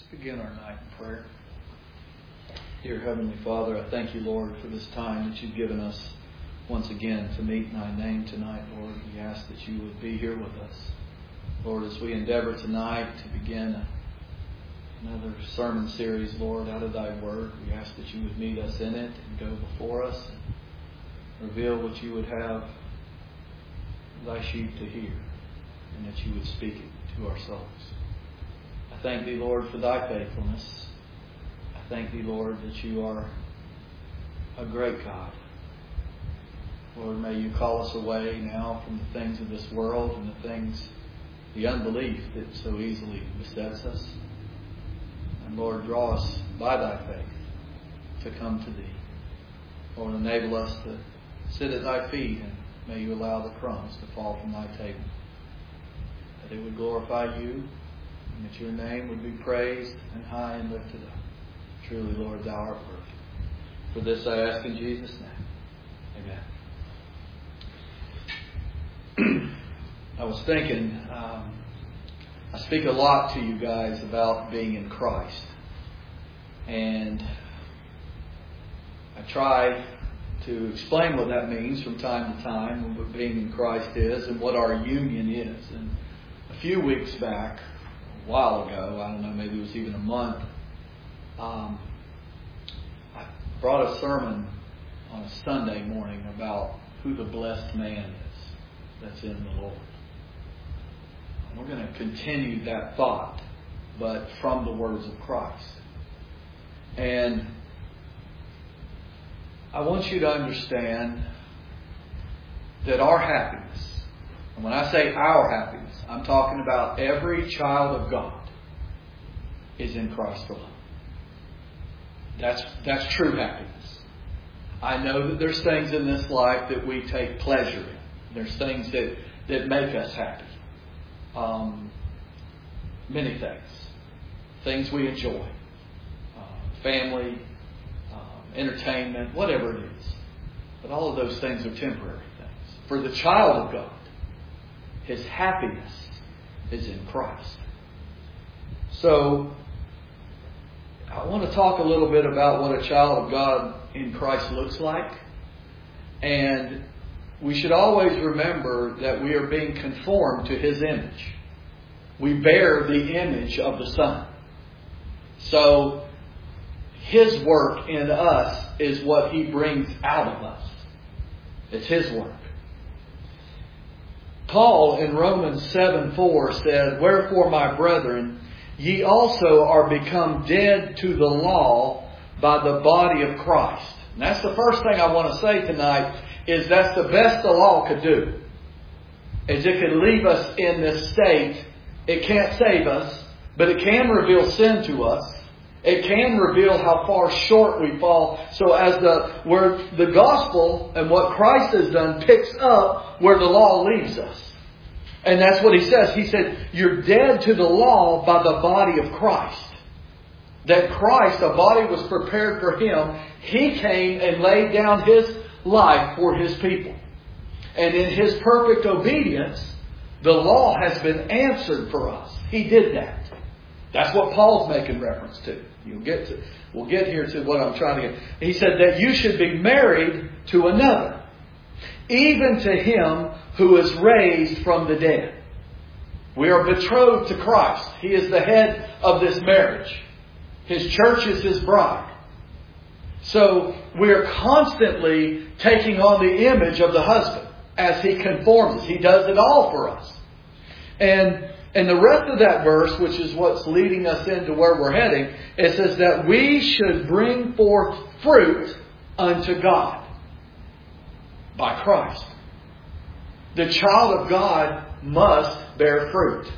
Let's begin our night in prayer. Dear Heavenly Father, I thank you, Lord, for this time that you've given us once again to meet in thy name tonight, Lord. We ask that you would be here with us. Lord, as we endeavor tonight to begin another sermon series, Lord, out of thy word, we ask that you would meet us in it and go before us and reveal what you would have thy sheep to hear, and that you would speak it to our souls. I thank thee, Lord, for thy faithfulness. I thank thee, Lord, that you are a great God. Lord, may you call us away now from the things of this world and the unbelief that so easily besets us. And Lord, draw us by thy faith to come to thee. Lord, enable us to sit at thy feet, and may you allow the crumbs to fall from thy table, that it would glorify you, and that your name would be praised and high and lifted up. Truly, Lord, thou art worthy. For this I ask in Jesus' name. Amen. I was thinking, I speak a lot to you guys about being in Christ. And I try to explain what that means from time to time, what being in Christ is and what our union is. And a few weeks back, a while ago, I don't know, maybe it was even a month, I brought a sermon on a Sunday morning about who the blessed man is that's in the Lord. We're going to continue that thought, but from the words of Christ. And I want you to understand that our happiness, and when I say our happiness, I'm talking about every child of God, is in Christ alone. That's true happiness. I know that there's things in this life that we take pleasure in. There's things that make us happy. Many things. Things we enjoy. Family, entertainment, whatever it is. But all of those things are temporary things. For the child of God, his happiness is in Christ. So, I want to talk a little bit about what a child of God in Christ looks like. And we should always remember that we are being conformed to His image. We bear the image of the Son. So, His work in us is what He brings out of us. It's His work. Paul in Romans 7:4 said, "Wherefore, my brethren, ye also are become dead to the law by the body of Christ." And that's the first thing I want to say tonight, is that's the best the law could do. Is it could leave us in this state. It can't save us, but it can reveal sin to us. It can reveal how far short we fall. So where the gospel and what Christ has done picks up where the law leaves us. And that's what he says. He said, you're dead to the law by the body of Christ. That Christ, a body was prepared for Him. He came and laid down His life for His people. And in His perfect obedience, the law has been answered for us. He did that. That's what Paul's making reference to. We'll get here to what I'm trying to get. He said that you should be married to another, even to him who is raised from the dead. We are betrothed to Christ. He is the head of this marriage. His church is His bride. So we are constantly taking on the image of the husband as He conforms us. He does it all for us. And the rest of that verse, which is what's leading us into where we're heading, it says that we should bring forth fruit unto God by Christ. The child of God must bear fruit.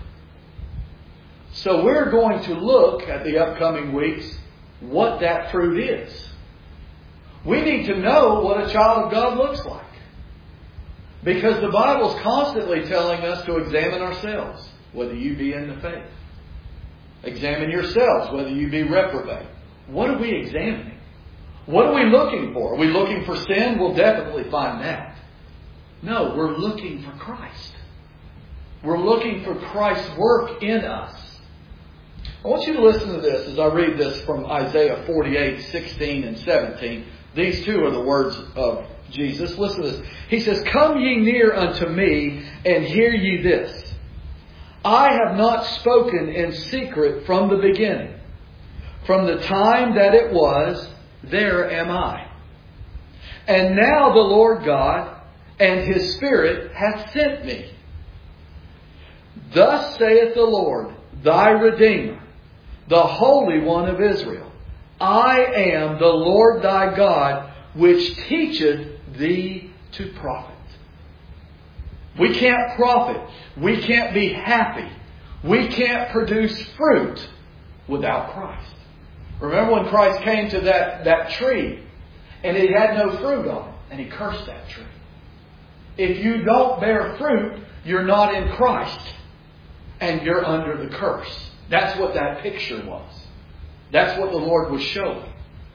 So we're going to look at the upcoming weeks what that fruit is. We need to know what a child of God looks like. Because the Bible is constantly telling us to examine ourselves, whether you be in the faith. Examine yourselves, whether you be reprobate. What are we examining? What are we looking for? Are we looking for sin? We'll definitely find that. No, we're looking for Christ. We're looking for Christ's work in us. I want you to listen to this as I read this from Isaiah 48, 16 and 17. These two are the words of Jesus. Listen to this. He says, "Come ye near unto me, and hear ye this. I have not spoken in secret from the beginning. From the time that it was, there am I. And now the Lord God and His Spirit hath sent me. Thus saith the Lord, thy Redeemer, the Holy One of Israel. I am the Lord thy God, which teacheth thee to profit." We can't profit. We can't be happy. We can't produce fruit without Christ. Remember when Christ came to that tree and it had no fruit on it, and He cursed that tree. If you don't bear fruit, you're not in Christ and you're under the curse. That's what that picture was. That's what the Lord was showing.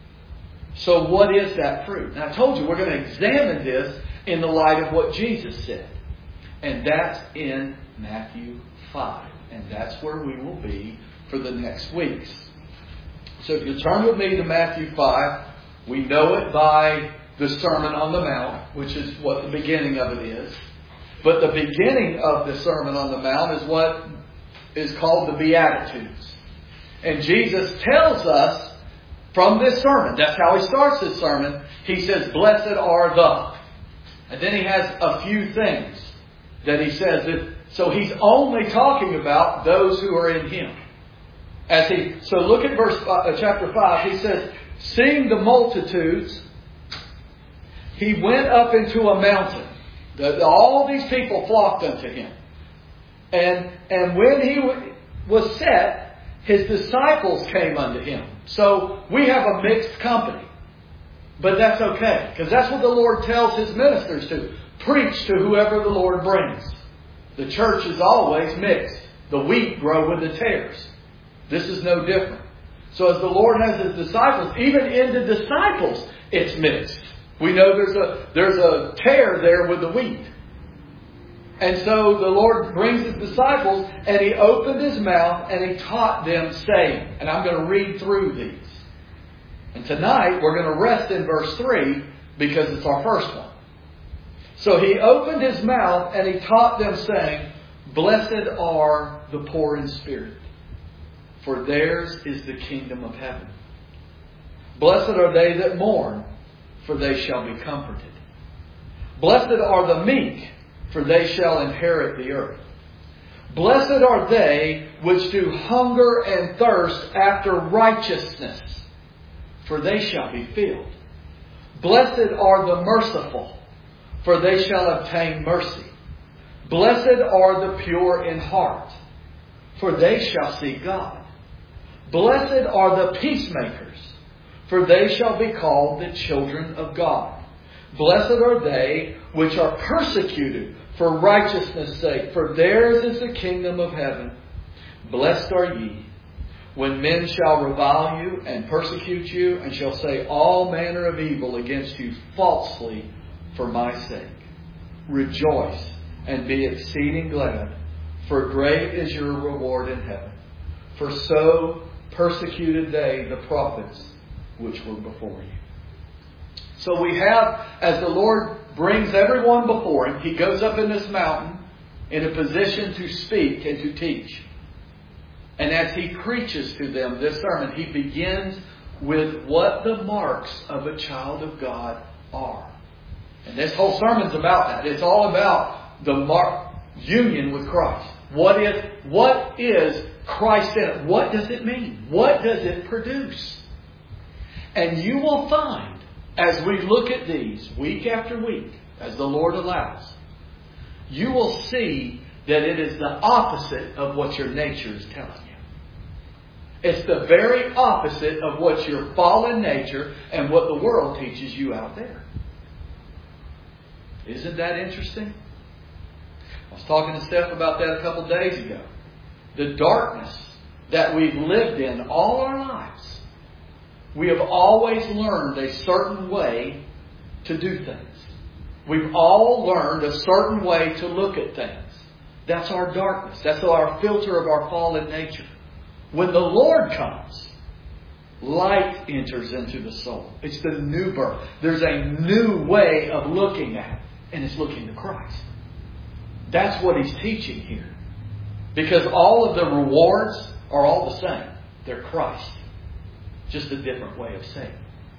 So what is that fruit? And I told you we're going to examine this in the light of what Jesus said. And that's in Matthew 5. And that's where we will be for the next weeks. So if you turn with me to Matthew 5, we know it by the Sermon on the Mount, which is what the beginning of it is. But the beginning of the Sermon on the Mount is what is called the Beatitudes. And Jesus tells us from this sermon, that's how He starts this sermon, He says, "Blessed are the." And then He has a few things that He says. So He's only talking about those who are in Him. So look at chapter 5. He says, "Seeing the multitudes, He went up into a mountain." All these people flocked unto Him. And when He was set, His disciples came unto Him. So we have a mixed company. But that's okay. Because that's what the Lord tells His ministers to. Preach to whoever the Lord brings. The church is always mixed. The wheat grow with the tares. This is no different. So as the Lord has His disciples, even in the disciples, it's mixed. We know there's a tare there with the wheat. And so the Lord brings His disciples, and He opened His mouth and He taught them, saying, and I'm going to read through these. And tonight we're going to rest in verse 3 because it's our first one. So He opened His mouth and He taught them, saying, "Blessed are the poor in spirit, for theirs is the kingdom of heaven. Blessed are they that mourn, for they shall be comforted. Blessed are the meek, for they shall inherit the earth. Blessed are they which do hunger and thirst after righteousness, for they shall be filled. Blessed are the merciful, for they shall obtain mercy. Blessed are the pure in heart, for they shall see God. Blessed are the peacemakers, for they shall be called the children of God. Blessed are they which are persecuted for righteousness' sake, for theirs is the kingdom of heaven. Blessed are ye, when men shall revile you and persecute you, and shall say all manner of evil against you falsely for my sake. Rejoice and be exceeding glad, for great is your reward in heaven. For so persecuted they the prophets which were before you." So we have, as the Lord brings everyone before Him, He goes up in this mountain in a position to speak and to teach. And as He preaches to them this sermon, He begins with what the marks of a child of God are. And this whole sermon's about that. It's all about the union with Christ. What is Christ in it? What does it mean? What does it produce? And you will find, as we look at these week after week, as the Lord allows, you will see that it is the opposite of what your nature is telling you. It's the very opposite of what your fallen nature and what the world teaches you out there. Isn't that interesting? I was talking to Steph about that a couple days ago. The darkness that we've lived in all our lives. We have always learned a certain way to do things. We've all learned a certain way to look at things. That's our darkness. That's our filter of our fallen nature. When the Lord comes, light enters into the soul. It's the new birth. There's a new way of looking at it, and it's looking to Christ. That's what He's teaching here. Because all of the rewards are all the same. They're Christ. Just a different way of saying it.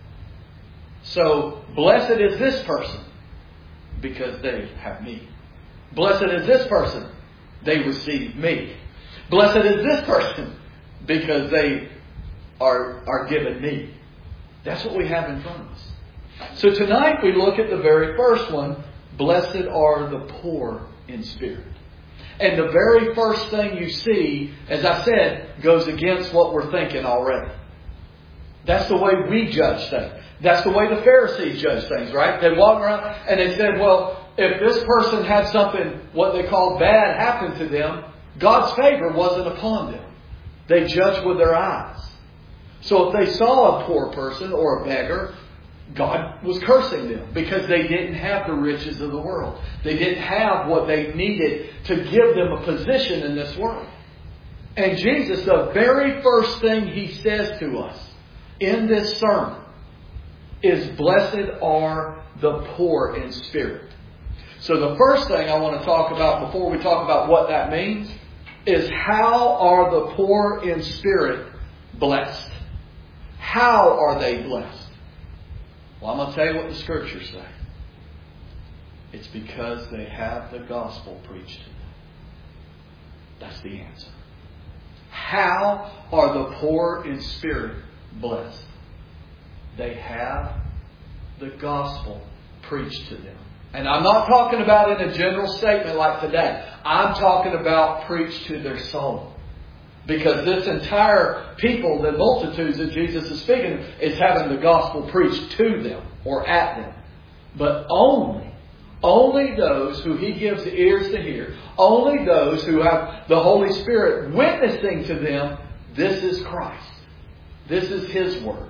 So, blessed is this person because they have me. Blessed is this person, they receive me. Blessed is this person because they are given me. That's what we have in front of us. So tonight we look at the very first one. Blessed are the poor in spirit. And the very first thing you see, as I said, goes against what we're thinking already. That's the way we judge things. That's the way the Pharisees judge things, right? They walk around and they said, well, if this person had something, what they call bad, happen to them, God's favor wasn't upon them. They judged with their eyes. So if they saw a poor person or a beggar, God was cursing them because they didn't have the riches of the world. They didn't have what they needed to give them a position in this world. And Jesus, the very first thing He says to us in this sermon is, blessed are the poor in spirit. So the first thing I want to talk about before we talk about what that means is, how are the poor in spirit blessed? How are they blessed? Well, I'm going to tell you what the Scriptures say. It's because they have the gospel preached to them. That's the answer. How are the poor in spirit blessed? They have the gospel preached to them. And I'm not talking about in a general statement like today. I'm talking about preached to their soul. Because this entire people, the multitudes that Jesus is speaking, is having the gospel preached to them or at them. But only those who He gives ears to hear, only those who have the Holy Spirit witnessing to them, this is Christ. This is His Word.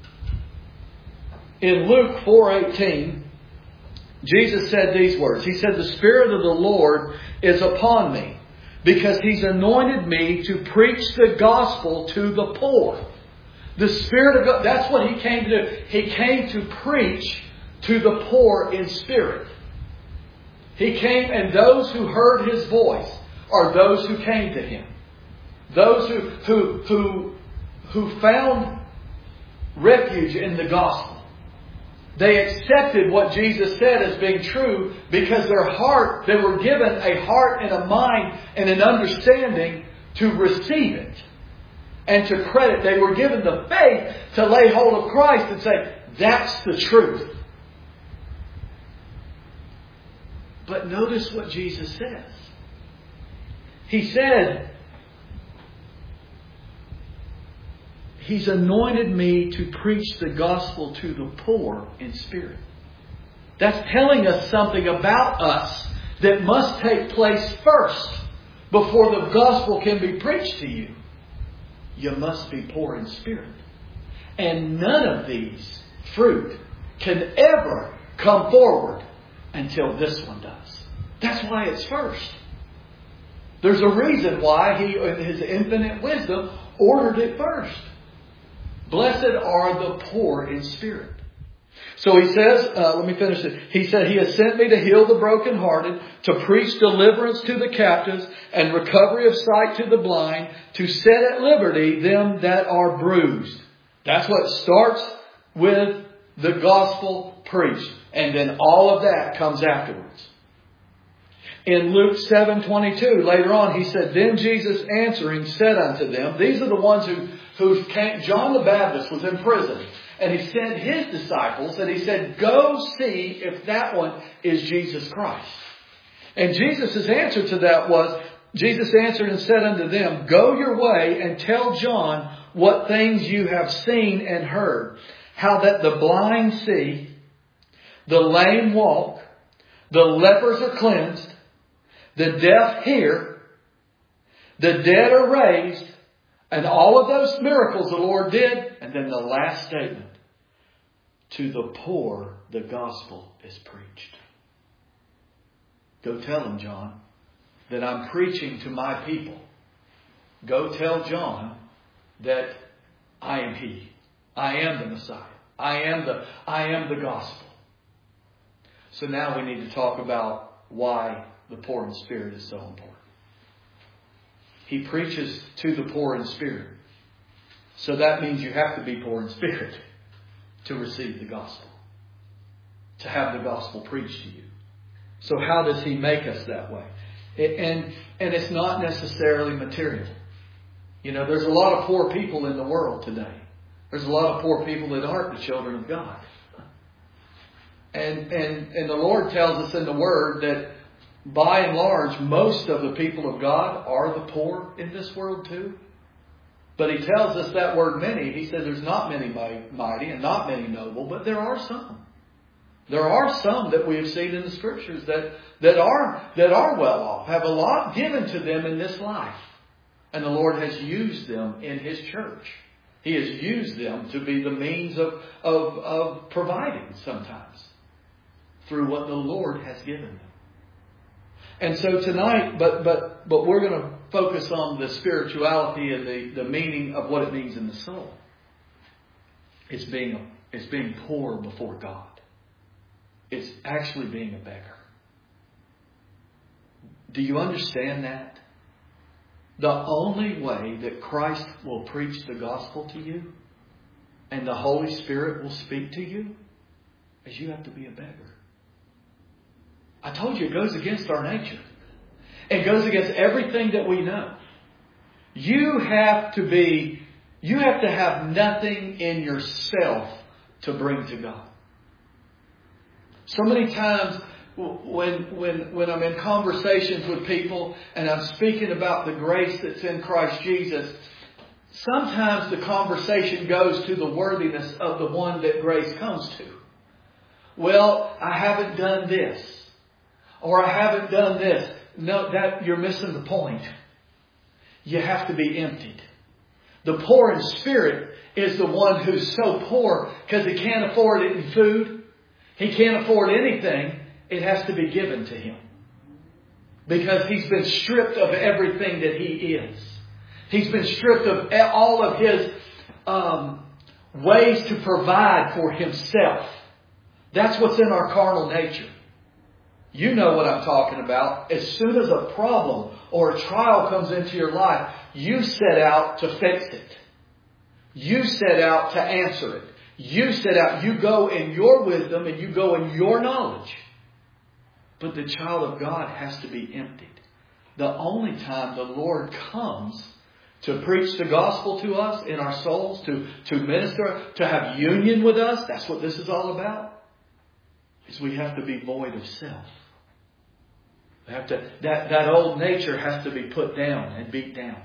In Luke 4:18, Jesus said these words. He said, the Spirit of the Lord is upon me, because He's anointed me to preach the gospel to the poor. The Spirit of God, that's what He came to do. He came to preach to the poor in spirit. He came, and those who heard His voice are those who came to Him. Those who found refuge in the gospel. They accepted what Jesus said as being true because their heart, they were given a heart and a mind and an understanding to receive it and to credit. They were given the faith to lay hold of Christ and say, that's the truth. But notice what Jesus says. He said, He's anointed me to preach the gospel to the poor in spirit. That's telling us something about us that must take place first before the gospel can be preached to you. You must be poor in spirit. And none of these fruit can ever come forward until this one does. That's why it's first. There's a reason why He, in His infinite wisdom, ordered it first. Blessed are the poor in spirit. So He says, let me finish it. He said, He has sent me to heal the brokenhearted, to preach deliverance to the captives, and recovery of sight to the blind, to set at liberty them that are bruised. That's what starts with the gospel preached. And then all of that comes afterwards. In Luke 7:22, later on, He said, Then Jesus answering said unto them, these are the ones who came. John the Baptist was in prison. And He sent His disciples and He said, go see if that one is Jesus Christ. And Jesus' answer to that was, Jesus answered and said unto them, go your way and tell John what things you have seen and heard. How that the blind see, the lame walk, the lepers are cleansed, the deaf hear, the dead are raised, and all of those miracles the Lord did. And then the last statement, to the poor the gospel is preached. Go tell them, John, that I'm preaching to my people. Go tell John that I am He. I am the Messiah. I am the gospel. So now we need to talk about why the poor in spirit is so important. He preaches to the poor in spirit. So that means you have to be poor in spirit to receive the gospel, to have the gospel preached to you. So how does He make us that way? And it's not necessarily material. You know, there's a lot of poor people in the world today. There's a lot of poor people that aren't the children of God. And the Lord tells us in the Word that by and large, most of the people of God are the poor in this world too. But He tells us that word many. He says there's not many mighty and not many noble, but there are some. There are some that we have seen in the Scriptures that are well off, have a lot given to them in this life. And the Lord has used them in His church. He has used them to be the means of providing sometimes through what the Lord has given them. And so tonight, but we're going to focus on the spirituality and the meaning of what it means in the soul. It's being poor before God. It's actually being a beggar. Do you understand that? The only way that Christ will preach the gospel to you and the Holy Spirit will speak to you is you have to be a beggar. I told you it goes against our nature. It goes against everything that we know. You have to have nothing in yourself to bring to God. So many times when I'm in conversations with people and I'm speaking about the grace that's in Christ Jesus, sometimes the conversation goes to the worthiness of the one that grace comes to. Well, I haven't done this. Or I haven't done this. No, that you're missing the point. You have to be emptied. The poor in spirit is the one who's so poor because he can't afford it in food. He can't afford anything. It has to be given to him. Because he's been stripped of everything that he is. He's been stripped of all of his ways to provide for himself. That's what's in our carnal nature. You know what I'm talking about. As soon as a problem or a trial comes into your life, you set out to fix it. You set out to answer it. You go in your wisdom and you go in your knowledge. But the child of God has to be emptied. The only time the Lord comes to preach the gospel to us in our souls, to minister, to have union with us, that's what this is all about, is we have to be void of self. That old nature has to be put down and beat down.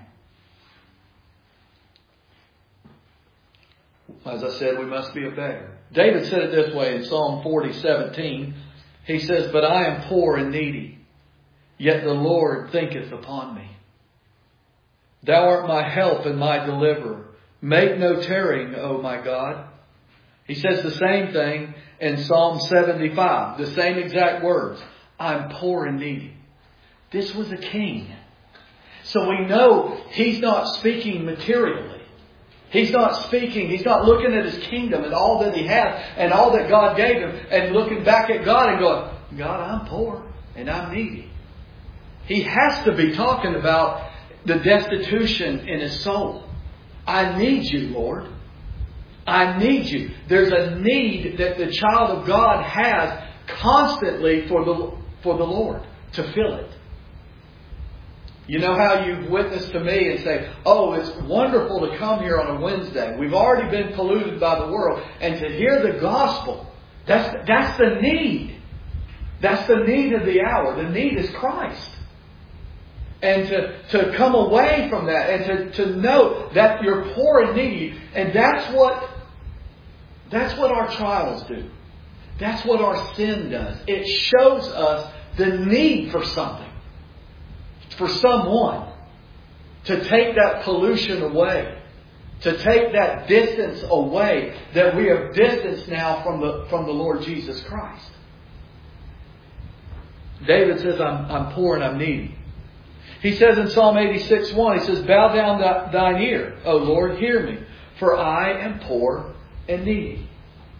As I said, we must be a beggar. David said it this way in Psalm 40:17. He says, "But I am poor and needy, yet the Lord thinketh upon me. Thou art my help and my deliverer. Make no tarrying, O my God." He says the same thing in Psalm 75. The same exact words. I'm poor and needy. This was a king. So we know he's not speaking materially. He's not looking at his kingdom and all that he has and all that God gave him and looking back at God and going, God, I'm poor and I'm needy. He has to be talking about the destitution in his soul. I need you, Lord. I need you. There's a need that the child of God has constantly for the Lord to fill it. You know how you've witnessed to me and say, oh, it's wonderful to come here on a Wednesday. We've already been polluted by the world. And to hear the gospel, that's the need. That's the need of the hour. The need is Christ. And to come away from that and to know that you're poor and needy. And that's what our trials do. That's what our sin does. It shows us the need for something. For someone to take that pollution away. To take that distance away that we have distanced now from the Lord Jesus Christ. David says, I'm poor and I'm needy. He says in Psalm 86:1, he says, bow down thine ear, O Lord, hear me, for I am poor and needy.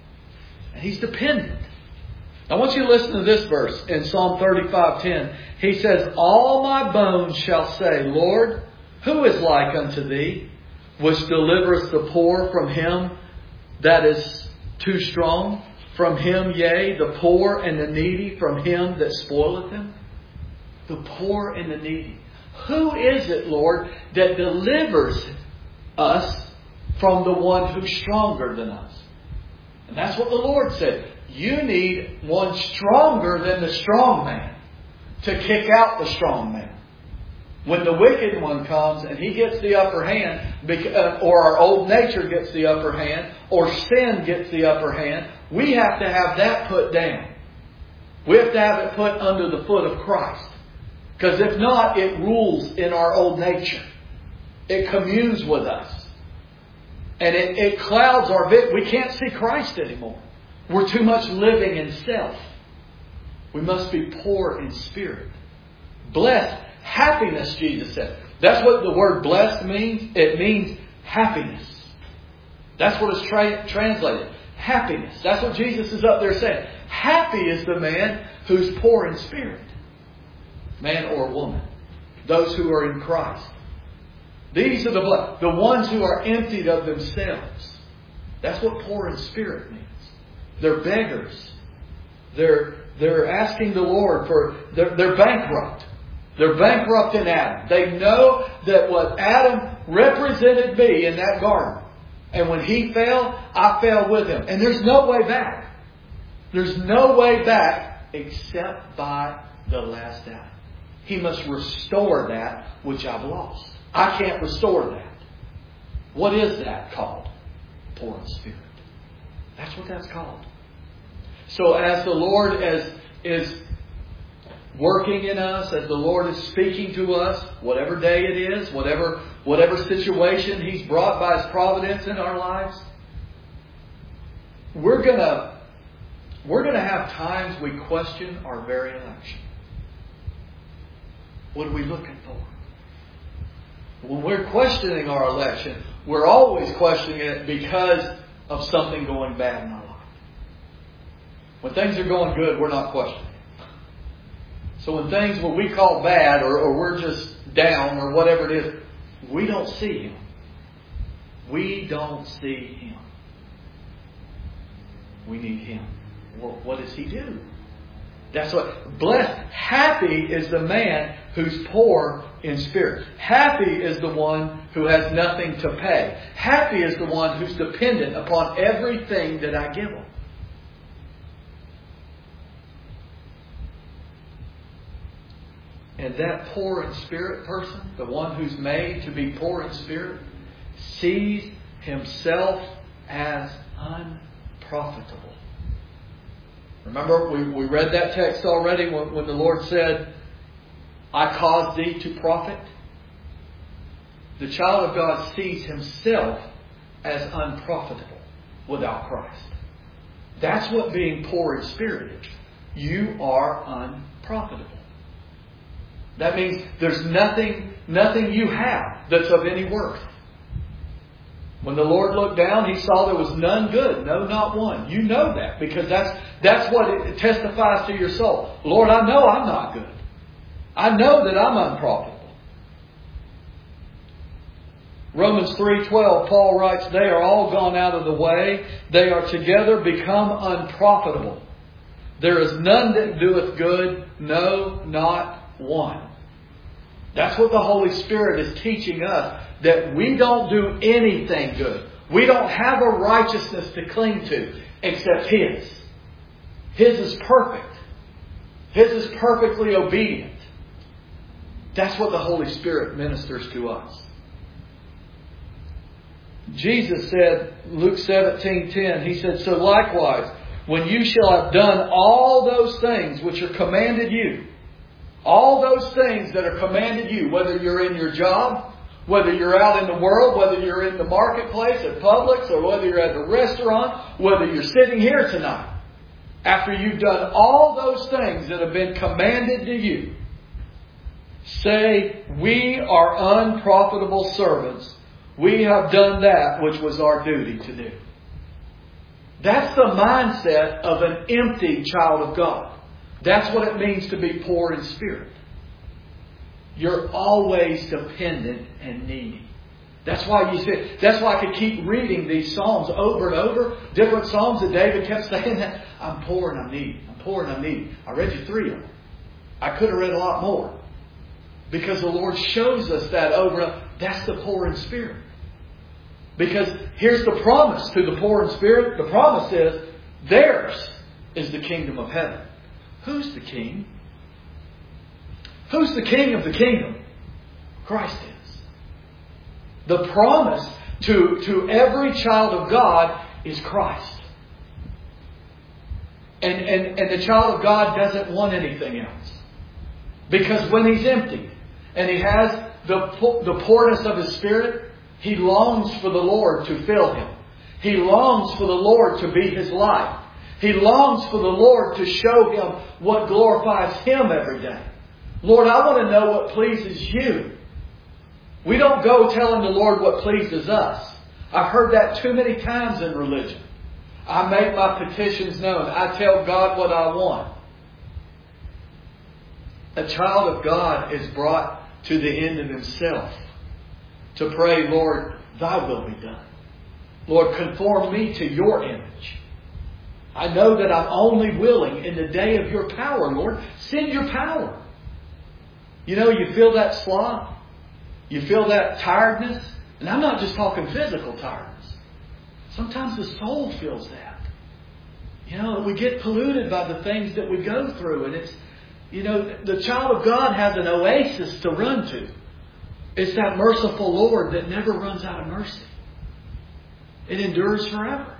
And he's dependent. I want you to listen to this verse in Psalm 35:10. He says, all my bones shall say, Lord, who is like unto thee, which delivereth the poor from him that is too strong, from him, yea, the poor and the needy, from him that spoileth them? The poor and the needy. Who is it, Lord, that delivers us from the one who's stronger than us? And that's what the Lord said. You need one stronger than the strong man to kick out the strong man. When the wicked one comes and he gets the upper hand, or our old nature gets the upper hand, or sin gets the upper hand, we have to have that put down. We have to have it put under the foot of Christ. Because if not, it rules in our old nature. It communes with us. And it clouds our vision. We can't see Christ anymore. We're too much living in self. We must be poor in spirit. Blessed. Happiness, Jesus said. That's what the word blessed means. It means happiness. That's what it's translated. Happiness. That's what Jesus is up there saying. Happy is the man who's poor in spirit. Man or woman. Those who are in Christ. These are the ones who are emptied of themselves. That's what poor in spirit means. They're beggars. They're asking the Lord for... They're bankrupt. They're bankrupt in Adam. They know that what Adam represented me in that garden. And when he fell, I fell with him. And there's no way back. There's no way back except by the last Adam. He must restore that which I've lost. I can't restore that. What is that called? Poor in spirit. That's what that's called. So as the Lord is working in us, as the Lord is speaking to us, whatever day it is, whatever situation He's brought by His providence in our lives, we're gonna have times we question our very election. What are we looking for? When we're questioning our election, we're always questioning it because of something going bad in our life. When things are going good, we're not questioning. So when things what we call bad or we're just down or whatever it is, we don't see Him. We don't see Him. We need Him. Well, what does He do? That's what blessed. Happy is the man who's poor in spirit. Happy is the one who has nothing to pay. Happy is the one who's dependent upon everything that I give him. And that poor in spirit person, the one who's made to be poor in spirit, sees himself as unprofitable. Remember, we read that text already when the Lord said, I caused thee to profit. The child of God sees himself as unprofitable without Christ. That's what being poor in spirit is. You are unprofitable. That means there's nothing you have that's of any worth. When the Lord looked down, He saw there was none good. No, not one. You know that because that's what it testifies to your soul. Lord, I know I'm not good. I know that I'm unprofitable. Romans 3:12, Paul writes, they are all gone out of the way. They are together become unprofitable. There is none that doeth good, no, not one. That's what the Holy Spirit is teaching us, that we don't do anything good. We don't have a righteousness to cling to except His. His is perfect. His is perfectly obedient. That's what the Holy Spirit ministers to us. Jesus said, Luke 17:10, He said, so likewise, when you shall have done all those things which are commanded you, all those things that are commanded you, whether you're in your job, whether you're out in the world, whether you're in the marketplace at Publix, or whether you're at the restaurant, whether you're sitting here tonight. After you've done all those things that have been commanded to you, say, we are unprofitable servants. We have done that which was our duty to do. That's the mindset of an empty child of God. That's what it means to be poor in spirit. You're always dependent and needy. That's why I could keep reading these Psalms over and over. Different Psalms that David kept saying that. I'm poor and I'm needy. I'm poor and I'm needy. I read you 3 of them. I could have read a lot more. Because the Lord shows us that over and over. That's the poor in spirit. Because here's the promise to the poor in spirit. The promise is, theirs is the kingdom of heaven. Who's the king? Who's the king of the kingdom? Christ is. The promise to every child of God is Christ. And the child of God doesn't want anything else. Because when he's empty and he has the poorness of his spirit, he longs for the Lord to fill him. He longs for the Lord to be his life. He longs for the Lord to show him what glorifies him every day. Lord, I want to know what pleases you. We don't go telling the Lord what pleases us. I've heard that too many times in religion. I make my petitions known. I tell God what I want. A child of God is brought to the end of himself to pray, Lord, thy will be done. Lord, conform me to your image. I know that I'm only willing in the day of your power, Lord. Send your power. You know, you feel that sloth. You feel that tiredness. And I'm not just talking physical tiredness. Sometimes the soul feels that. You know, we get polluted by the things that we go through. And it's, you know, the child of God has an oasis to run to. It's that merciful Lord that never runs out of mercy. It endures forever.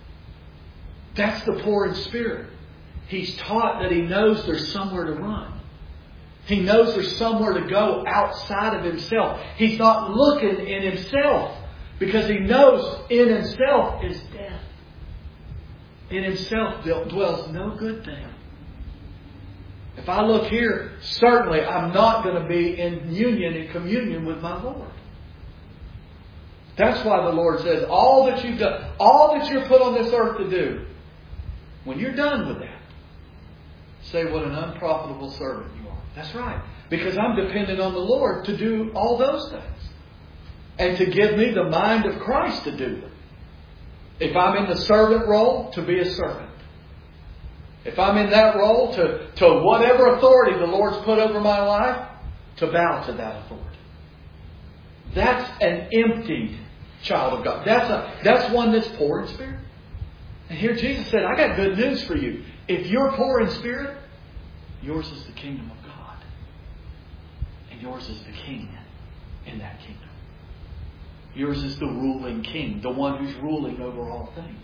That's the poor in spirit. He's taught that he knows there's somewhere to run. He knows there's somewhere to go outside of himself. He's not looking in himself because he knows in himself is death. In himself dwells no good thing. If I look here, certainly I'm not going to be in union and communion with my Lord. That's why the Lord says, all that you've done, all that you're put on this earth to do, when you're done with that, say what an unprofitable servant you are. That's right. Because I'm dependent on the Lord to do all those things. And to give me the mind of Christ to do them. If I'm in the servant role, to be a servant. If I'm in that role, to whatever authority the Lord's put over my life, to bow to that authority. That's an emptied child of God. That's one that's poor in spirit. And here Jesus said, I got good news for you. If you're poor in spirit, yours is the kingdom of God. And yours is the king in that kingdom. Yours is the ruling king, the one who's ruling over all things.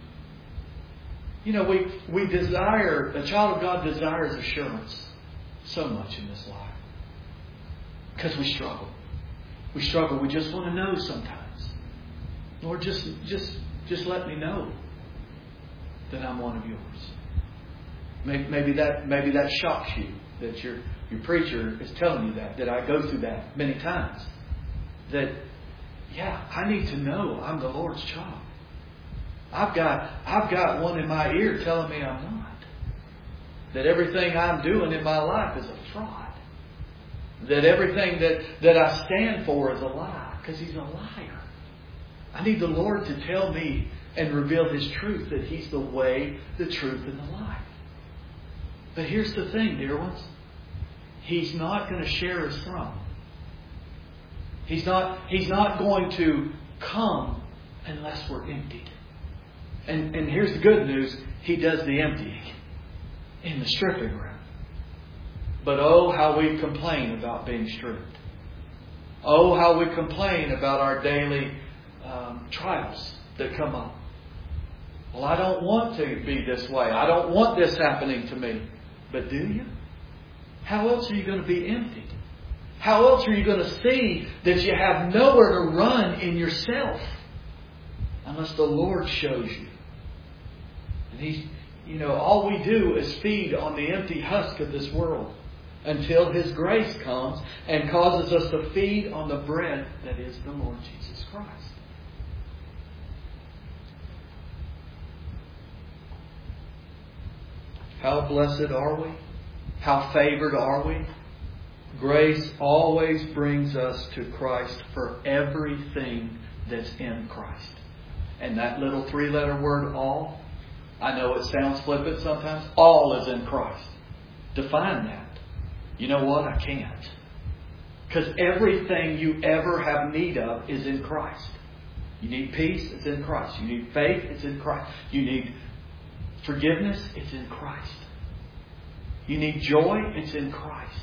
You know, we desire, a child of God desires assurance so much in this life. Because we struggle. We struggle. We just want to know sometimes. Lord, just let me know that I'm one of yours. Maybe that shocks you, that your preacher is telling you that I go through that many times. That, yeah, I need to know I'm the Lord's child. I've got one in my ear telling me I'm not. That everything I'm doing in my life is a fraud. That everything that I stand for is a lie. Because He's a liar. I need the Lord to tell me and reveal His truth. That He's the way, the truth, and the life. But here's the thing, dear ones. He's not going to share His throne. He's not going to come unless we're emptied. And here's the good news. He does the emptying in the stripping room. But oh, how we complain about being stripped. Oh, how we complain about our daily trials that come up. Well, I don't want to be this way. I don't want this happening to me. But do you? How else are you going to be emptied? How else are you going to see that you have nowhere to run in yourself unless the Lord shows you? And He's, all we do is feed on the empty husk of this world. until His grace comes and causes us to feed on the bread that is the Lord Jesus Christ. How blessed are we? How favored are we? Grace always brings us to Christ for everything that's in Christ. And that little 3-letter word, all, I know it sounds flippant sometimes. All is in Christ. Define that. You know what? I can't. Because everything you ever have need of is in Christ. You need peace, it's in Christ. You need faith, it's in Christ. You need forgiveness, it's in Christ. You need joy, it's in Christ.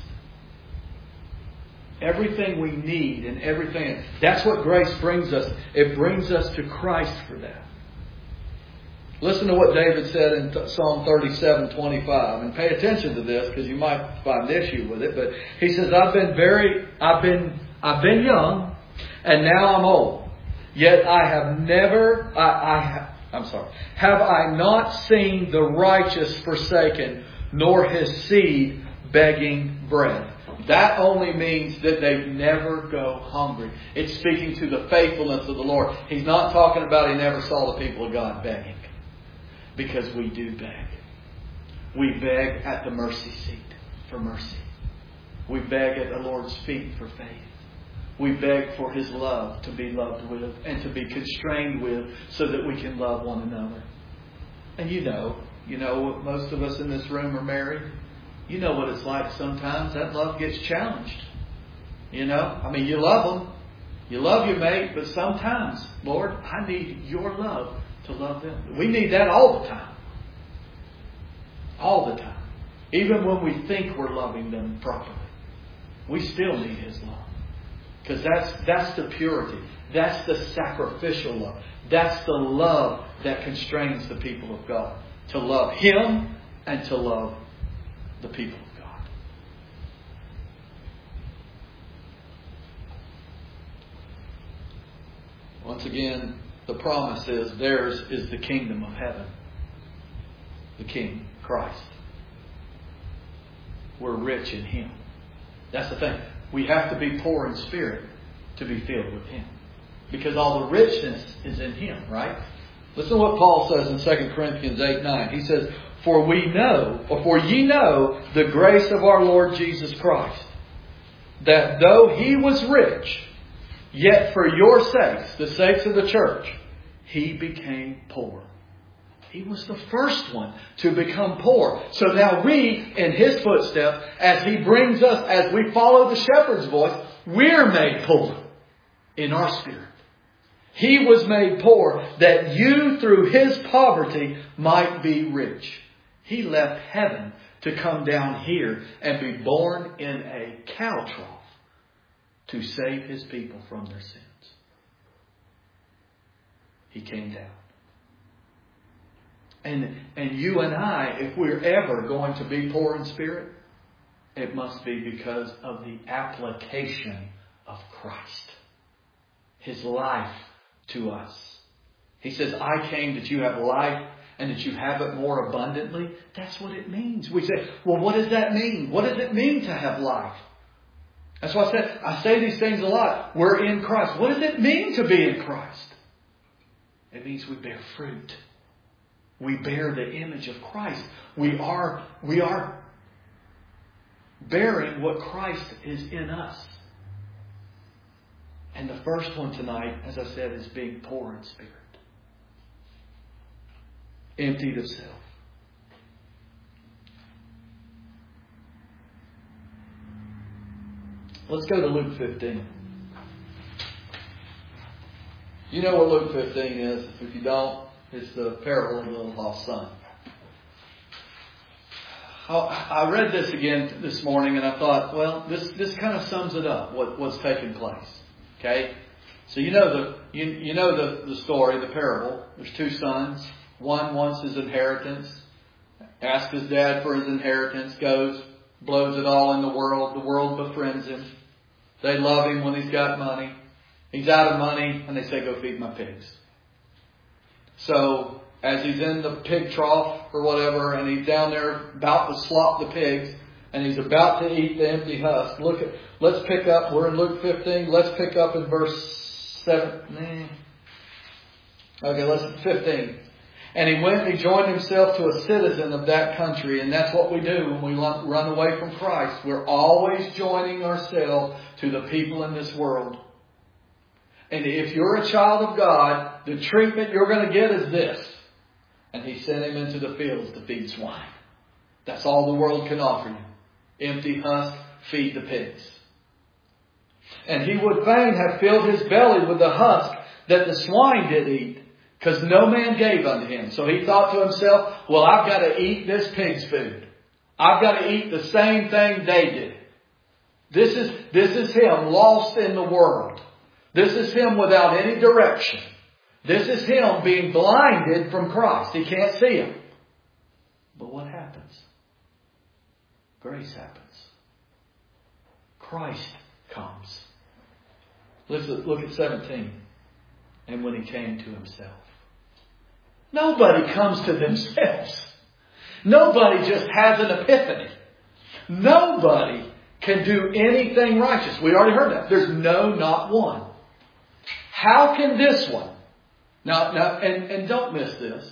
Everything we need and everything. That's what grace brings us. It brings us to Christ for that. Listen to what David said in Psalm 37:25, and pay attention to this because you might find issue with it. But he says, I've been young, and now I'm old. Yet I have never, have I not seen the righteous forsaken, nor his seed begging bread? That only means that they never go hungry. It's speaking to the faithfulness of the Lord. He's not talking about he never saw the people of God begging. Because we do beg. We beg at the mercy seat for mercy. We beg at the Lord's feet for faith. We beg for His love to be loved with and to be constrained with so that we can love one another. And you know, most of us in this room are married. You know what it's like sometimes. That love gets challenged. You love them. You love your mate, but sometimes, Lord, I need your love to love them. We need that all the time. All the time. Even when we think we're loving them properly. We still need His love. Because that's the purity. That's the sacrificial love. That's the love that constrains the people of God. To love Him and to love the people of God. Once again, the promise is theirs is the kingdom of heaven. The King, Christ. We're rich in Him. That's the thing. We have to be poor in spirit to be filled with Him. Because all the richness is in Him, right? Listen to what Paul says in 2 Corinthians 8:9. He says, For ye know the grace of our Lord Jesus Christ, that though He was rich, yet for your sakes, the sakes of the church, He became poor. He was the first one to become poor. So now we, in His footsteps, as He brings us, as we follow the shepherd's voice, we're made poor in our spirit. He was made poor that you, through His poverty, might be rich. He left heaven to come down here and be born in a cow trough to save His people from their sins. He came down. And you and I, if we're ever going to be poor in spirit, it must be because of the application of Christ. His life to us. He says, I came that you have life and that you have it more abundantly. That's what it means. We say, well, what does that mean? What does it mean to have life? That's why I say these things a lot. We're in Christ. What does it mean to be in Christ? It means we bear fruit. We bear the image of Christ. We are bearing what Christ is in us. And the first one tonight, as I said, is being poor in spirit. Emptied of self. Let's go to Luke 15. You know what Luke 15 is. If you don't, it's the parable of the little lost son. I read this again this morning and I thought, well, this kind of sums it up, what's taking place. Okay? So you know the story, the parable. There's two sons. One wants his inheritance, asks his dad for his inheritance, goes, blows it all in the world. The world befriends him. They love him when he's got money. He's out of money and they say, go feed my pigs. So as he's in the pig trough or whatever and he's down there about to slop the pigs, And he's about to eat the empty husk. Let's pick up, we're in Luke 15. Let's pick up in verse 7. Okay, let's 15. And he went and he joined himself to a citizen of that country. And that's what we do when we run away from Christ. We're always joining ourselves to the people in this world. And if you're a child of God, the treatment you're going to get is this. And he sent him into the fields to feed swine. That's all the world can offer you. Empty husk, feed the pigs. And he would fain have filled his belly with the husk that the swine did eat, because no man gave unto him. So he thought to himself, well, I've got to eat this pig's food. I've got to eat the same thing they did. This is him lost in the world. This is him without any direction. This is him being blinded from Christ. He can't see him. But what happens? Grace happens. Christ comes. Look at 17. And when he came to himself. Nobody comes to themselves. Nobody just has an epiphany. Nobody can do anything righteous. We already heard that. There's not one. How can this one? Now, and don't miss this.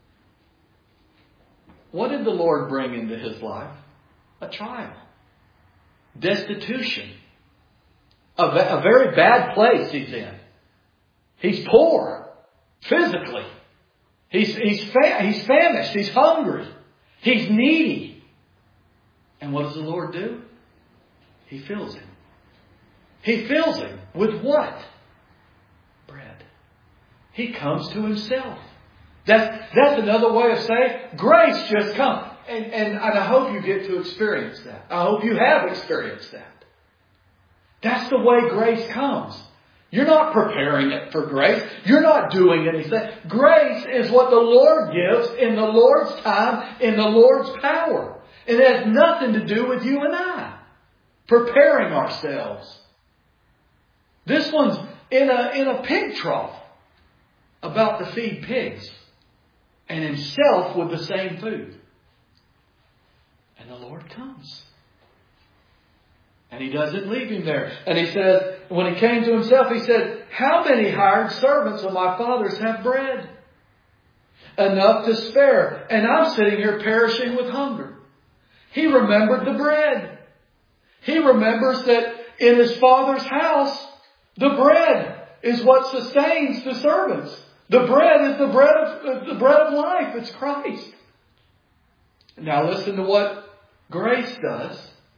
What did the Lord bring into his life? A trial. Destitution. A very bad place he's in. He's poor. Physically. He's famished. He's hungry. He's needy. And what does the Lord do? He fills him. He fills him with what? Bread. He comes to himself. That's another way of saying grace just comes. And I hope you get to experience that. I hope you have experienced that. That's the way grace comes. You're not preparing it for grace. You're not doing anything. Grace is what the Lord gives in the Lord's time, in the Lord's power. It has nothing to do with you and I. Preparing ourselves. This one's in a pig trough about to feed pigs. And himself with the same food. And the Lord comes. And he doesn't leave him there. And he says, when he came to himself, he said, how many hired servants of my father's have bread? Enough to spare. And I'm sitting here perishing with hunger. He remembered the bread. He remembers that in his father's house, the bread is what sustains the servants. The bread is the bread of life. It's Christ. Now listen to what grace does.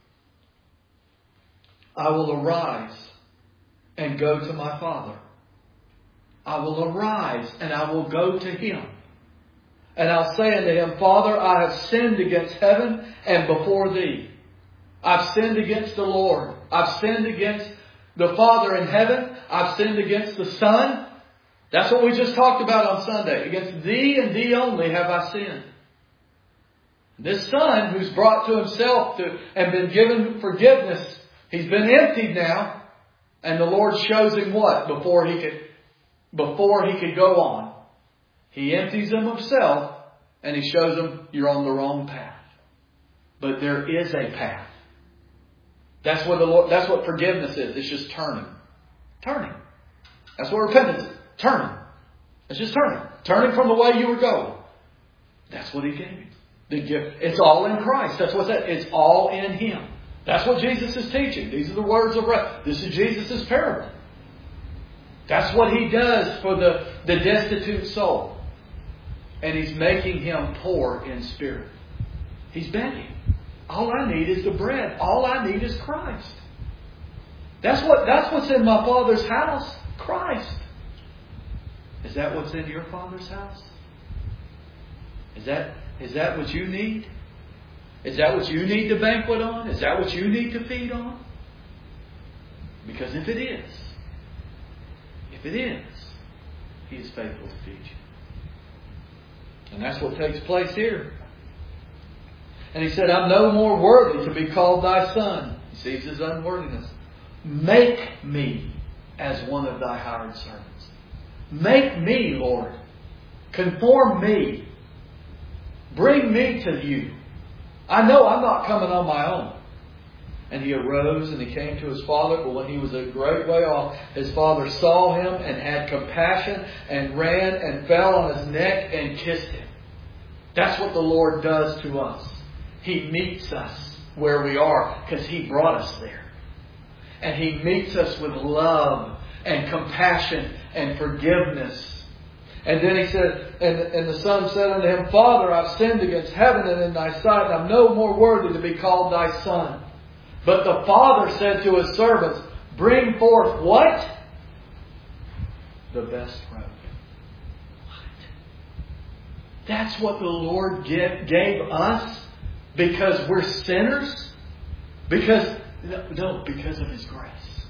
I will arise and go to my Father. I will arise and I will go to Him. And I'll say unto Him, Father, I have sinned against heaven and before Thee. I've sinned against the Lord. I've sinned against the Father in heaven. I've sinned against the Son. That's what we just talked about on Sunday. Against Thee and Thee only have I sinned. This Son who's brought to Himself and been given forgiveness, he's been emptied now. And the Lord shows him what? Before he could go on. He empties him of himself and he shows him you're on the wrong path. But there is a path. That's what forgiveness is. It's just turning. Turning. That's what repentance is. Turning. It's just turning. Turning from the way you were going. That's what He gave you. The gift. It's all in Christ. That's what that. It's all in Him. That's what Jesus is teaching. These are the words of this is Jesus' parable. That's what He does for the destitute soul. And He's making him poor in spirit. He's begging. All I need is the bread. All I need is Christ. That's what's in my Father's house. Christ. Is that what's in your Father's house? Is that what you need? Is that what you need to banquet on? Is that what you need to feed on? Because if it is, He is faithful to feed you. And that's what takes place here. And He said, I'm no more worthy to be called Thy Son. He sees his unworthiness. Make me as one of Thy hired servants. Make me, Lord. Conform me. Bring me to You. I know I'm not coming on my own. And he arose and he came to his father. But when he was a great way off, his father saw him and had compassion and ran and fell on his neck and kissed him. That's what the Lord does to us. He meets us where we are because He brought us there. And He meets us with love and compassion and forgiveness. And then he said, and the son said unto him, Father, I've sinned against heaven and in thy sight, and I'm no more worthy to be called thy son. But the father said to his servants, Bring forth what? The best robe. What? That's what the Lord gave us because we're sinners? Because of His grace.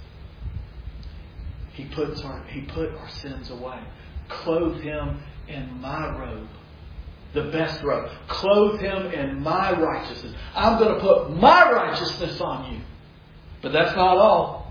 He put our sins away. Clothe Him in my robe. The best robe. Clothe Him in my righteousness. I'm going to put my righteousness on you. But that's not all.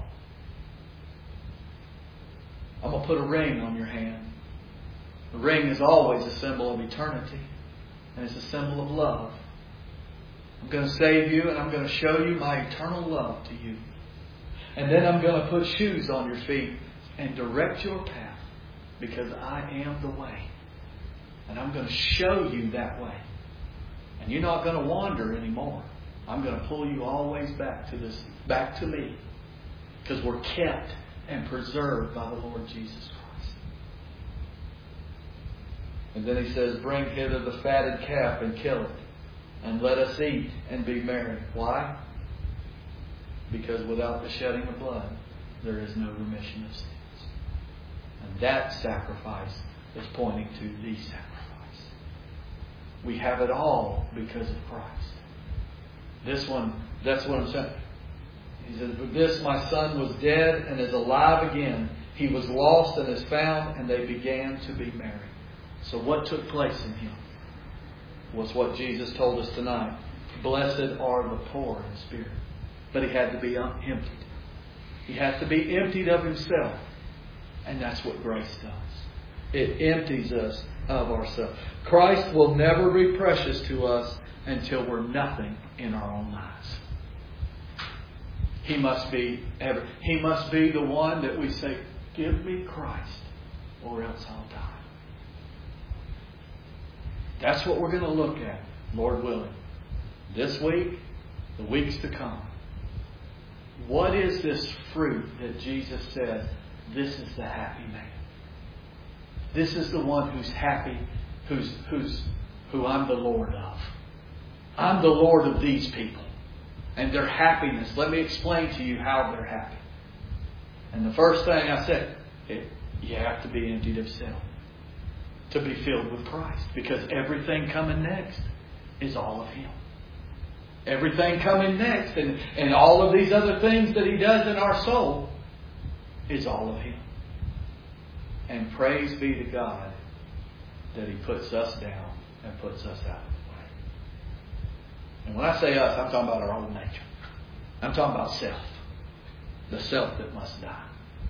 I'm going to put a ring on your hand. The ring is always a symbol of eternity. And it's a symbol of love. I'm going to save you and I'm going to show you my eternal love to you. And then I'm going to put shoes on your feet and direct your path. Because I am the way. And I'm going to show you that way. And you're not going to wander anymore. I'm going to pull you always back to me. Because we're kept and preserved by the Lord Jesus Christ. And then he says, Bring hither the fatted calf and kill it. And let us eat and be merry. Why? Because without the shedding of blood, there is no remission of sins. And that sacrifice is pointing to the sacrifice. We have it all because of Christ. This one, that's what I'm saying. He says, But this my son was dead and is alive again. He was lost and is found, and they began to be merry. So what took place in him was what Jesus told us tonight. Blessed are the poor in spirit. But he had to be emptied. He has to be emptied of himself. And that's what grace does. It empties us of ourselves. Christ will never be precious to us until we're nothing in our own lives. He must be the one that we say, Give me Christ, or else I'll die. That's what we're going to look at, Lord willing, this week, the weeks to come. What is this fruit that Jesus said? This is the happy man. This is the one who's happy, who I'm the Lord of. I'm the Lord of these people. And their happiness. Let me explain to you how they're happy. And the first thing I said, you have to be emptied of self. To be filled with Christ. Because everything coming next is all of Him. Everything coming next and all of these other things that He does in our soul is all of Him. And praise be to God that He puts us down and puts us out of the way. And when I say us, I'm talking about our old nature. I'm talking about self. The self that must die.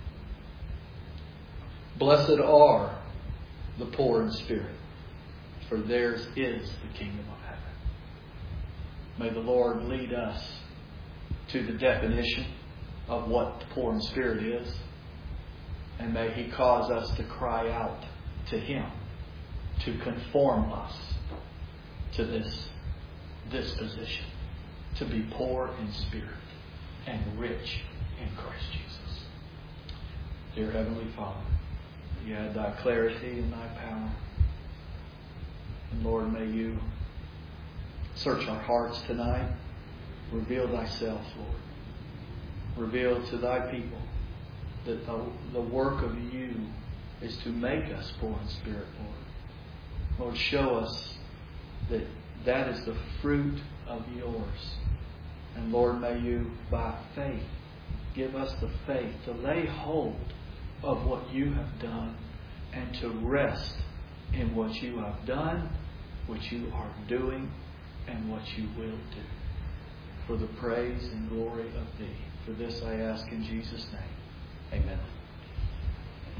Blessed are the poor in spirit, for theirs is the kingdom of heaven. May the Lord lead us to the definition of what the poor in spirit is. And may He cause us to cry out to Him to conform us to this position. To be poor in spirit and rich in Christ Jesus. Dear Heavenly Father, You add Thy clarity and Thy power. And Lord, may You search our hearts tonight. Reveal Thyself, Lord. Reveal to Thy people that the work of You is to make us poor in spirit, Lord. Lord, show us that that is the fruit of Yours. And Lord, may You, by faith, give us the faith to lay hold of what You have done and to rest in what You have done, what You are doing, and what You will do. For the praise and glory of Thee. For this I ask in Jesus' name. Amen.